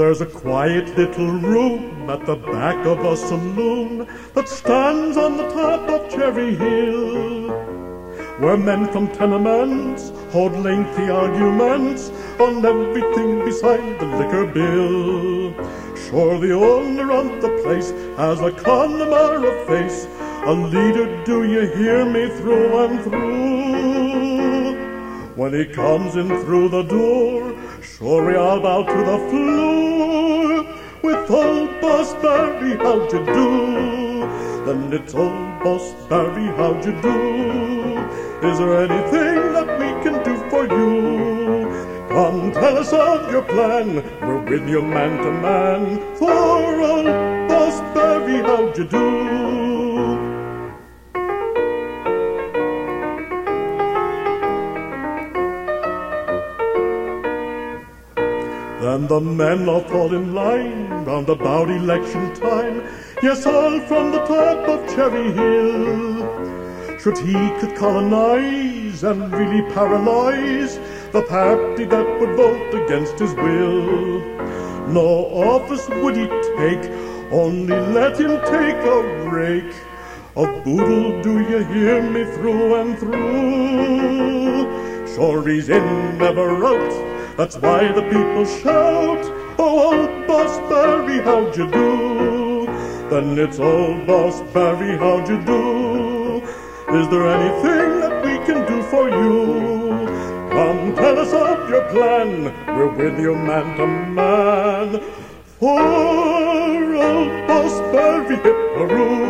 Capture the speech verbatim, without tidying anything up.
There's a quiet little room at the back of a saloon that stands on the top of Cherry Hill, where men from tenements hold lengthy arguments on everything beside the liquor bill. Sure, the owner of the place has a Connemara face, a leader, do you hear me, through and through. When he comes in through the door, sure we all bow to the floor. With old Boss Barry, how'd you do? Then it's old Boss Barry, how'd you do? Is there anything that we can do for you? Come tell us of your plan, we're with you man to man. For old Boss Barry, how'd you do? Then the men all fall in line round about election time. Yes, all from the top of Cherry Hill. Should he could colonize and really paralyze the party that would vote against his will. No office would he take, only let him take a rake of boodle, do you hear me, through and through. Sure he's in, never out, that's why the people shout, oh, old Boss Barry, how'd you do? Then it's old Boss Barry, how'd you do? Is there anything that we can do for you? Come tell us of your plan, we're with you man to man. For old Boss Barry, hip-a-roo.